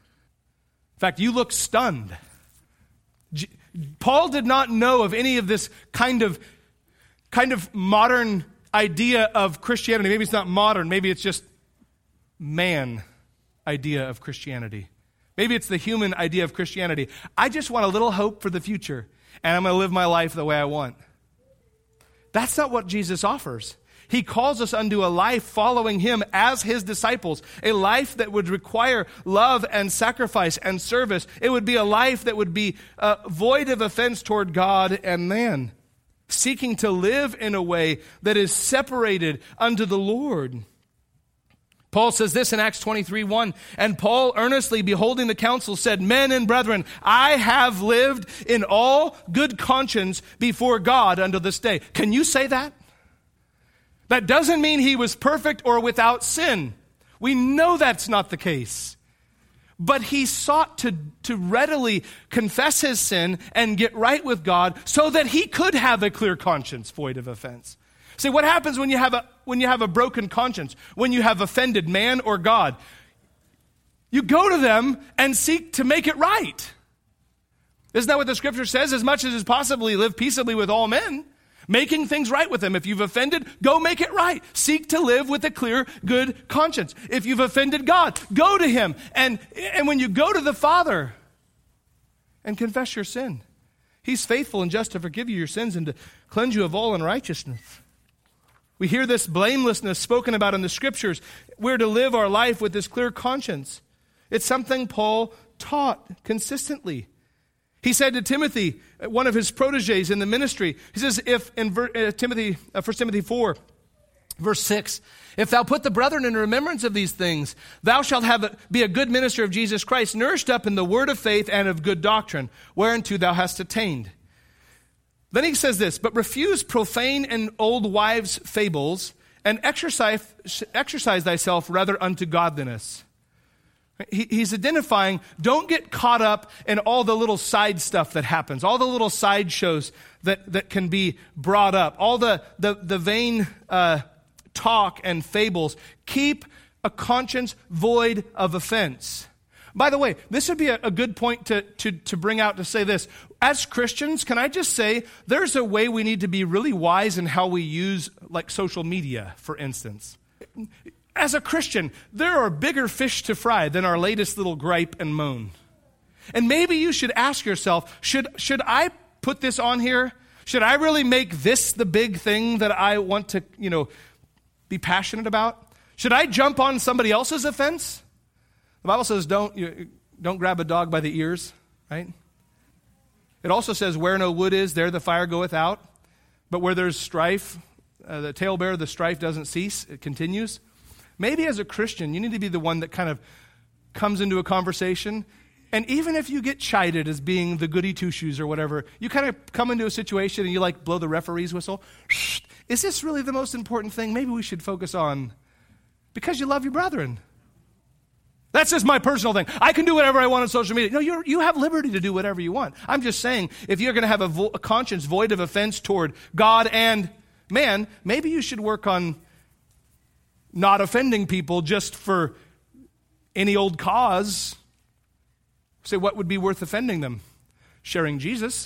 Speaker 1: In fact, you look stunned. G- Paul did not know of any of this kind of, kind of modern idea of Christianity. Maybe it's not modern. Maybe it's just man idea of Christianity. Maybe it's the human idea of Christianity. I just want a little hope for the future, and I'm going to live my life the way I want. That's not what Jesus offers. He calls us unto a life following him as his disciples, a life that would require love and sacrifice and service. It would be a life that would be uh, void of offense toward God and man, seeking to live in a way that is separated unto the Lord. Paul says this in Acts twenty-three one, and Paul, earnestly beholding the council, said, men and brethren, I have lived in all good conscience before God unto this day. Can you say that? That doesn't mean he was perfect or without sin. We know that's not the case. But he sought to, to readily confess his sin and get right with God so that he could have a clear conscience void of offense. Say, what happens when you have a when you have a broken conscience, when you have offended man or God? You go to them and seek to make it right. Isn't that what the scripture says? As much as is possibly, live peaceably with all men, making things right with them. If you've offended, go make it right. Seek to live with a clear, good conscience. If you've offended God, go to him. And, and when you go to the Father and confess your sin, he's faithful and just to forgive you your sins and to cleanse you of all unrighteousness. We hear this blamelessness spoken about in the scriptures. We're to live our life with this clear conscience. It's something Paul taught consistently. He said to Timothy, one of his proteges in the ministry, he says, if in uh, Timothy, uh, First Timothy four, verse six, if thou put the brethren in remembrance of these things, thou shalt have a, be a good minister of Jesus Christ, nourished up in the word of faith and of good doctrine, whereunto thou hast attained. Then he says this, but refuse profane and old wives' fables, and exercise, exercise thyself rather unto godliness. He's identifying, don't get caught up in all the little side stuff that happens, all the little side shows that, that can be brought up, all the, the, the vain uh, talk and fables. Keep a conscience void of offense. By the way, this would be a, a good point to, to, to bring out to say this. As Christians, can I just say, there's a way we need to be really wise in how we use like social media, for instance. As a Christian, there are bigger fish to fry than our latest little gripe and moan. And maybe you should ask yourself, should, should I put this on here? Should I really make this the big thing that I want to, you know, be passionate about? Should I jump on somebody else's offense? The Bible says don't, you, don't grab a dog by the ears, right? It also says where no wood is, there the fire goeth out. But where there's strife, uh, the talebearer, the strife doesn't cease, it continues. Maybe as a Christian, you need to be the one that kind of comes into a conversation. And even if you get chided as being the goody two-shoes or whatever, you kind of come into a situation and you like blow the referee's whistle. Is this really the most important thing? Maybe we should focus on, because you love your brethren. That's just my personal thing. I can do whatever I want on social media. No, you you have liberty to do whatever you want. I'm just saying, if you're going to have a, vo- a conscience void of offense toward God and man, maybe you should work on not offending people just for any old cause. Say, what would be worth offending them? Sharing Jesus.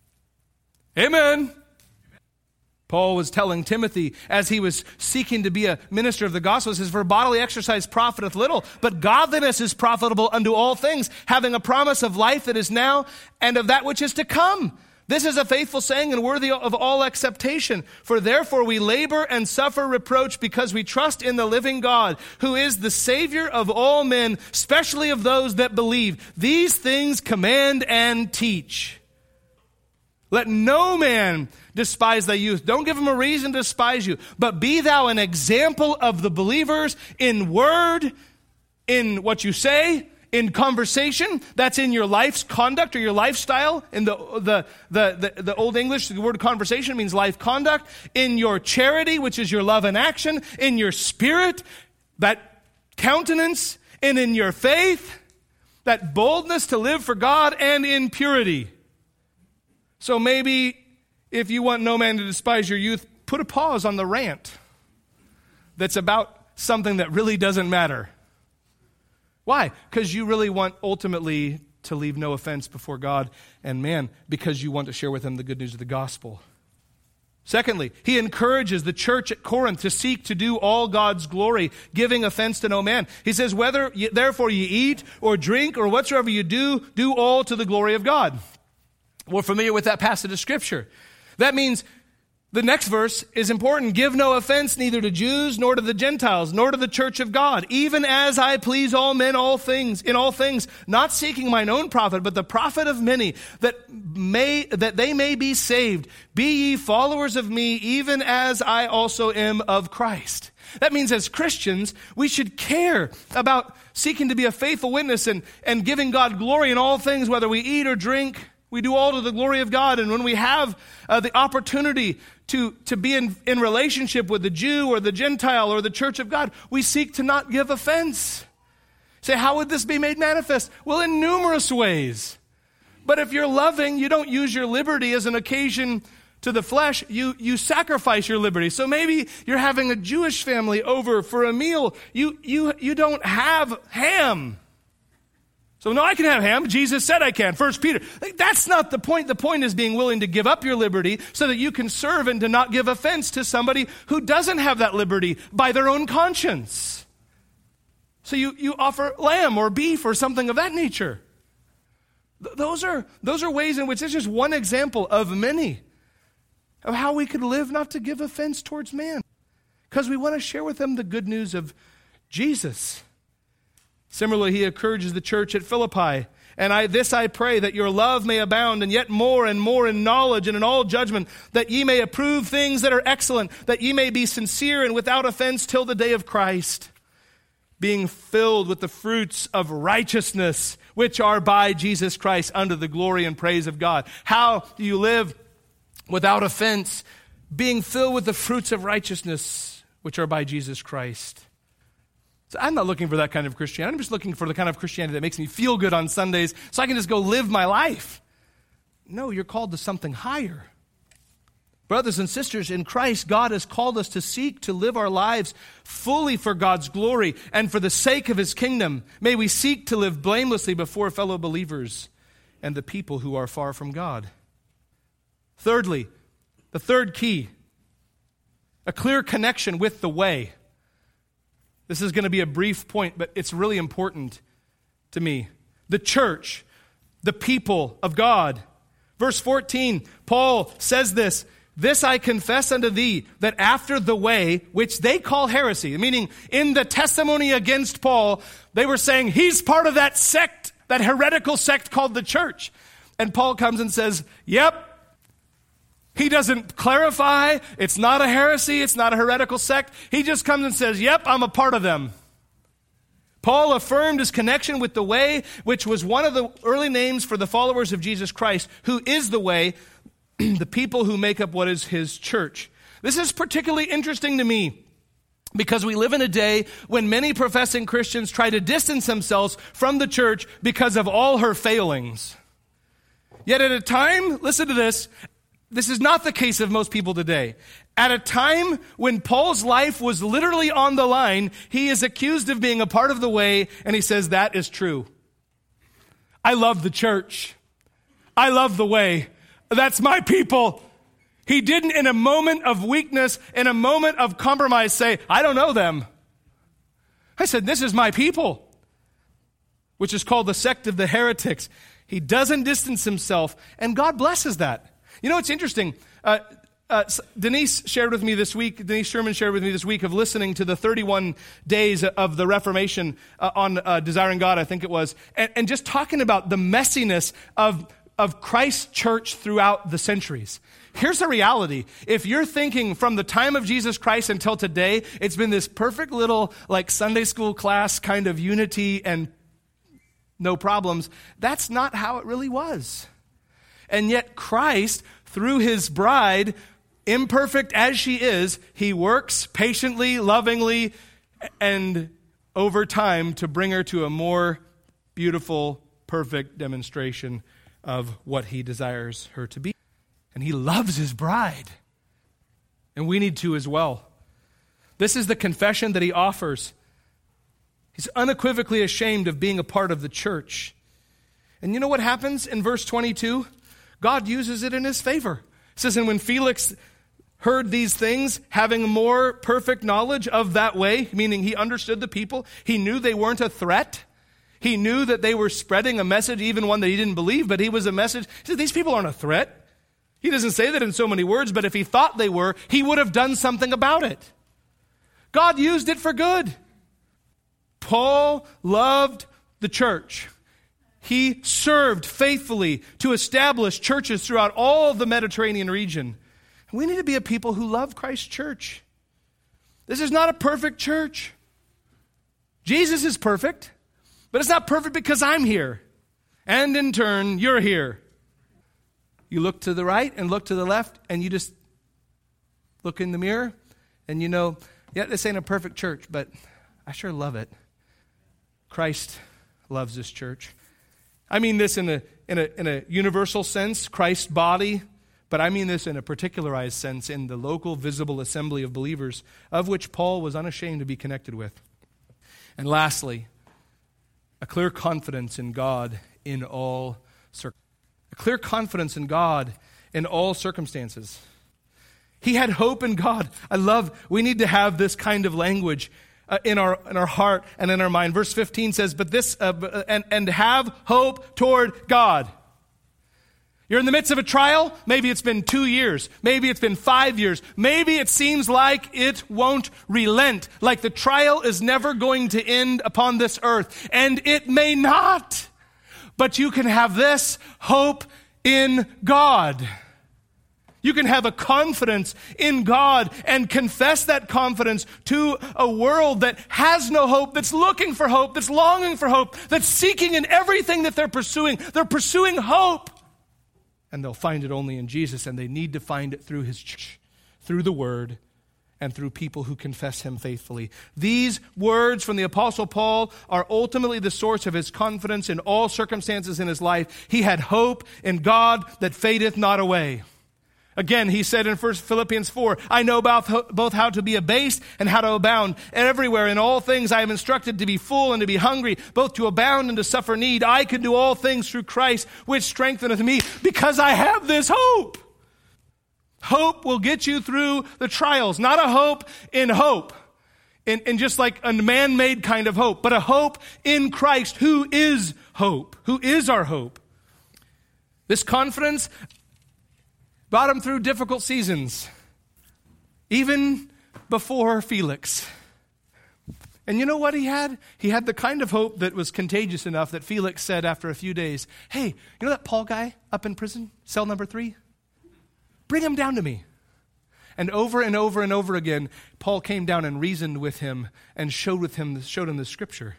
Speaker 1: Amen. Paul was telling Timothy as he was seeking to be a minister of the gospel, he says, for bodily exercise profiteth little, but godliness is profitable unto all things, having a promise of life that is now and of that which is to come. This is a faithful saying and worthy of all acceptation. For therefore we labor and suffer reproach because we trust in the living God, who is the Savior of all men, especially of those that believe. These things command and teach. Let no man despise thy youth. Don't give him a reason to despise you. But be thou an example of the believers in word, in what you say, in conversation. That's in your life's conduct or your lifestyle. In the, the, the, the, the Old English, the word conversation means life conduct. In your charity, which is your love and action. In your spirit, that countenance. And in your faith, that boldness to live for God, and in purity. So maybe if you want no man to despise your youth, put a pause on the rant that's about something that really doesn't matter. Why? Because you really want ultimately to leave no offense before God and man, because you want to share with them the good news of the gospel. Secondly, he encourages the church at Corinth to seek to do all God's glory, giving offense to no man. He says, whether ye, therefore you eat or drink or whatsoever you do, do all to the glory of God. We're familiar with that passage of Scripture. That means the next verse is important. Give no offense neither to Jews nor to the Gentiles, nor to the church of God, even as I please all men, all things, in all things, not seeking mine own profit, but the profit of many, that may that they may be saved. Be ye followers of me, even as I also am of Christ. That means as Christians, we should care about seeking to be a faithful witness and, and giving God glory in all things, whether we eat or drink. We do all to the glory of God. And when we have uh, the opportunity to, to be in, in relationship with the Jew or the Gentile or the church of God, we seek to not give offense. Say, how would this be made manifest? Well, in numerous ways. But if you're loving, you don't use your liberty as an occasion to the flesh, you, you sacrifice your liberty. So maybe you're having a Jewish family over for a meal. You, you, you don't have ham. So no, I can have ham. Jesus said I can. First Peter. Like, that's not the point. The point is being willing to give up your liberty so that you can serve and to not give offense to somebody who doesn't have that liberty by their own conscience. So you, you offer lamb or beef or something of that nature. Th- those are, those are ways in which it's just one example of many of how we could live not to give offense towards man, because we want to share with them the good news of Jesus. Similarly, he encourages the church at Philippi, and I, this I pray, that your love may abound, and yet more and more in knowledge and in all judgment, that ye may approve things that are excellent, that ye may be sincere and without offense till the day of Christ, being filled with the fruits of righteousness, which are by Jesus Christ, unto the glory and praise of God. How do you live without offense, being filled with the fruits of righteousness, which are by Jesus Christ? So I'm not looking for that kind of Christianity. I'm just looking for the kind of Christianity that makes me feel good on Sundays so I can just go live my life. No, you're called to something higher. Brothers and sisters, in Christ, God has called us to seek to live our lives fully for God's glory and for the sake of his kingdom. May we seek to live blamelessly before fellow believers and the people who are far from God. Thirdly, the third key, a clear connection with the way. This is going to be a brief point, but it's really important to me. The church, the people of God. Verse fourteen, Paul says this, this I confess unto thee, that after the way, which they call heresy, meaning in the testimony against Paul, they were saying he's part of that sect, that heretical sect called the church. And Paul comes and says, yep. He doesn't clarify. It's not a heresy. It's not a heretical sect. He just comes and says, yep, I'm a part of them. Paul affirmed his connection with the way, which was one of the early names for the followers of Jesus Christ, who is the way, the people who make up what is his church. This is particularly interesting to me because we live in a day when many professing Christians try to distance themselves from the church because of all her failings. Yet at a time, listen to this, this is not the case of most people today. At a time when Paul's life was literally on the line, he is accused of being a part of the way, and he says, that is true. I love the church. I love the way. That's my people. He didn't, in a moment of weakness, in a moment of compromise, say, I don't know them. I said, this is my people, which is called the sect of the heretics. He doesn't distance himself, and God blesses that. You know, it's interesting. Uh, uh, Denise shared with me this week, Denise Sherman shared with me this week of listening to the thirty-one days of the Reformation uh, on uh, Desiring God, I think it was, and, and just talking about the messiness of, of Christ's church throughout the centuries. Here's the reality. If you're thinking from the time of Jesus Christ until today, it's been this perfect little like Sunday school class kind of unity and no problems, that's not how it really was. And yet Christ, through his bride, imperfect as she is, he works patiently, lovingly, and over time to bring her to a more beautiful, perfect demonstration of what he desires her to be. And he loves his bride. And we need to as well. This is the confession that he offers. He's unequivocally ashamed of being a part of the church. And you know what happens in verse twenty-two? God uses it in his favor. It says, and when Felix heard these things, having more perfect knowledge of that way, meaning he understood the people, he knew they weren't a threat. He knew that they were spreading a message, even one that he didn't believe, but he was a message. He said, these people aren't a threat. He doesn't say that in so many words, but if he thought they were, he would have done something about it. God used it for good. Paul loved the church. He served faithfully to establish churches throughout all of the Mediterranean region. We need to be a people who love Christ's church. This is not a perfect church. Jesus is perfect, but it's not perfect because I'm here. And in turn, you're here. You look to the right and look to the left, and you just look in the mirror, and you know, yeah, this ain't a perfect church, but I sure love it. Christ loves this church. I mean this in a in a in a universal sense, Christ's body, But I mean this in a particularized sense in the local visible assembly of believers, of which Paul was unashamed to be connected with. And lastly, a clear confidence in God in all circumstances. A clear confidence in God in all circumstances. He had hope in God. I love, we need to have this kind of language uh, in our in our heart and in our mind. Verse fifteen says, "But this uh, and and have hope toward God." You're in the midst of a trial. Maybe it's been two years. Maybe it's been five years. Maybe it seems like it won't relent, like the trial is never going to end upon this earth. And it may not. But you can have this hope in God. You can have a confidence in God and confess that confidence to a world that has no hope, that's looking for hope, that's longing for hope, that's seeking in everything that they're pursuing. They're pursuing hope. And they'll find it only in Jesus, and they need to find it through His church, through the Word, and through people who confess Him faithfully. These words from the Apostle Paul are ultimately the source of his confidence in all circumstances in his life. He had hope in God that fadeth not away. Again, he said in First Philippians four, "I know both, both how to be abased and how to abound. And everywhere in all things I am instructed to be full and to be hungry, both to abound and to suffer need. I can do all things through Christ, which strengtheneth me," because I have this hope. Hope will get you through the trials. Not a hope in hope, in, in just like a man-made kind of hope, but a hope in Christ, who is hope, who is our hope. This confidence brought him through difficult seasons, even before Felix. And you know what he had? He had the kind of hope that was contagious enough that Felix said after a few days, "Hey, you know that Paul guy up in prison, cell number three? Bring him down to me." And over and over and over again, Paul came down and reasoned with him and showed with him, showed him the Scripture.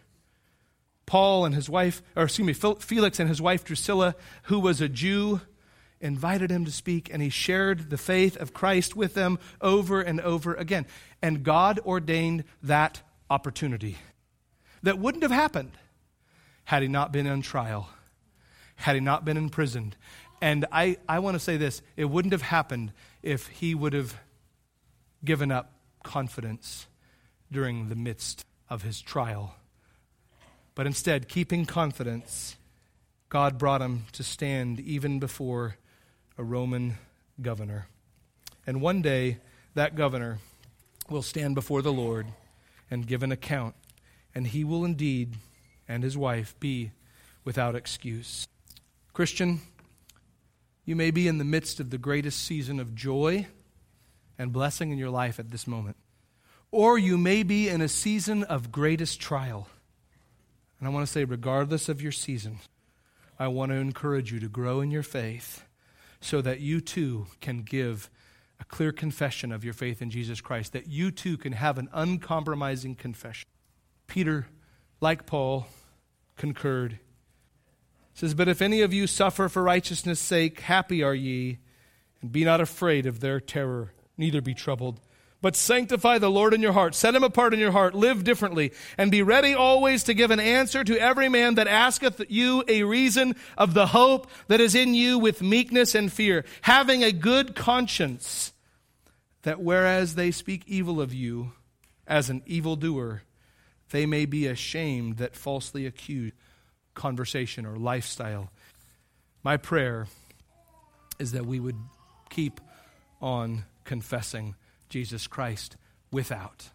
Speaker 1: Paul and his wife, or excuse me, Felix and his wife Drusilla, who was a Jew, invited him to speak, and he shared the faith of Christ with them over and over again. And God ordained that opportunity. That wouldn't have happened had he not been on trial, had he not been imprisoned. And I, I want to say this, it wouldn't have happened if he would have given up confidence during the midst of his trial. But instead, keeping confidence, God brought him to stand even before a Roman governor. And one day, that governor will stand before the Lord and give an account, and he will indeed, and his wife, be without excuse. Christian, you may be in the midst of the greatest season of joy and blessing in your life at this moment. Or you may be in a season of greatest trial. And I want to say, regardless of your season, I want to encourage you to grow in your faith so that you too can give a clear confession of your faith in Jesus Christ, that you too can have an uncompromising confession. Peter, like Paul, concurred. He says, "But if any of you suffer for righteousness' sake, happy are ye, and be not afraid of their terror, neither be troubled. But sanctify the Lord in your heart, set him apart in your heart, live differently, and be ready always to give an answer to every man that asketh you a reason of the hope that is in you with meekness and fear, having a good conscience, that whereas they speak evil of you as an evildoer, they may be ashamed that falsely accuse conversation or lifestyle." My prayer is that we would keep on confessing Jesus Christ without.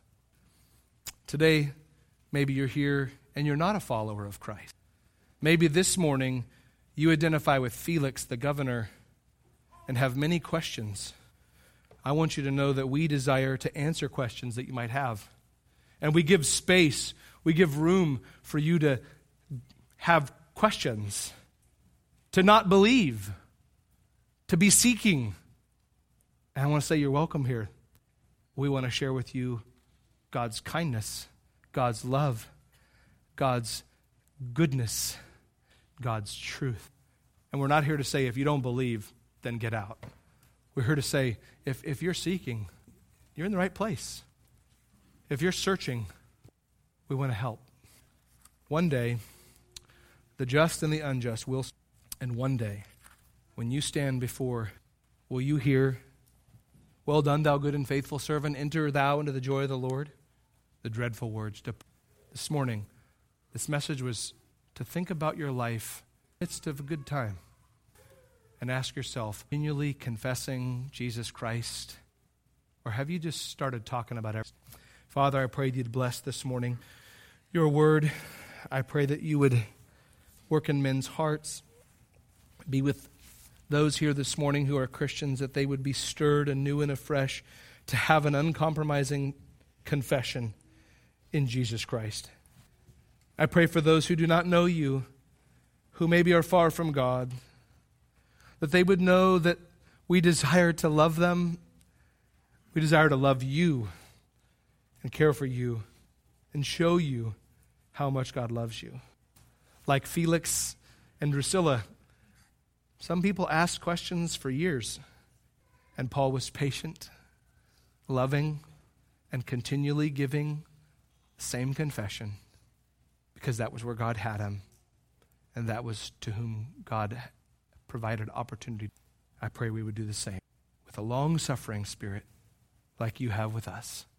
Speaker 1: Today, maybe you're here and you're not a follower of Christ. Maybe this morning you identify with Felix, the governor, and have many questions. I want you to know that we desire to answer questions that you might have. And we give space, we give room for you to have questions, to not believe, to be seeking. And I want to say you're welcome here. We want to share with you God's kindness, God's love, God's goodness, God's truth. And we're not here to say, if you don't believe, then get out. We're here to say, if, if you're seeking, you're in the right place. If you're searching, we want to help. One day, the just and the unjust will, and one day, when you stand before will you hear, "Well done, thou good and faithful servant, enter thou into the joy of the Lord"? The dreadful words. This morning, this message was to think about your life in the midst of a good time and ask yourself, continually confessing Jesus Christ, or have you just started talking about everything? Father, I pray you'd bless this morning your word. I pray that you would work in men's hearts, be with those here this morning who are Christians, that they would be stirred anew and afresh to have an uncompromising confession in Jesus Christ. I pray for those who do not know you, who maybe are far from God, that they would know that we desire to love them. We desire to love you and care for you and show you how much God loves you. Like Felix and Drusilla, some people asked questions for years, and Paul was patient, loving, and continually giving the same confession, because that was where God had him, and that was to whom God provided opportunity. I pray we would do the same with a long-suffering spirit like you have with us.